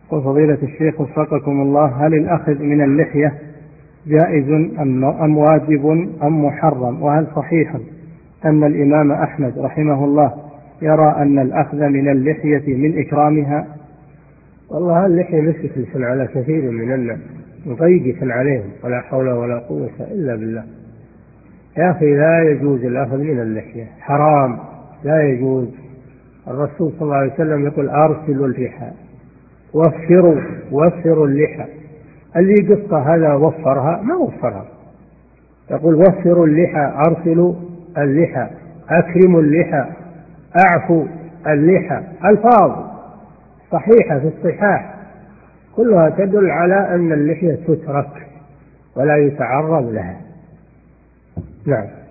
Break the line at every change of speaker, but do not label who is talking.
وفضيلة الشيخ وفقكم الله، هل الأخذ من اللحية جائز أم واجب أم محرم؟ وهل صحيح أن الإمام أحمد رحمه الله يرى أن الأخذ من اللحية من إكرامها؟
والله اللحية مسكة على كثير من الناس مضيقة عليهم، ولا حول ولا قوة إلا بالله. يا أخي لا يجوز الأخذ من اللحية، حرام، لا يجوز. الرسول صلى الله عليه وسلم يقول أرسلوا اللحى، وفروا اللحى. اللي قصة هذا وفرها ما وفرها، يقول وفروا اللحى، أرسلوا اللحى، أكرموا اللحى، أعفوا اللحى. ألفاظ صحيحة في الصحاح كلها تدل على أن اللحية تترك ولا يتعرض لها. نعم.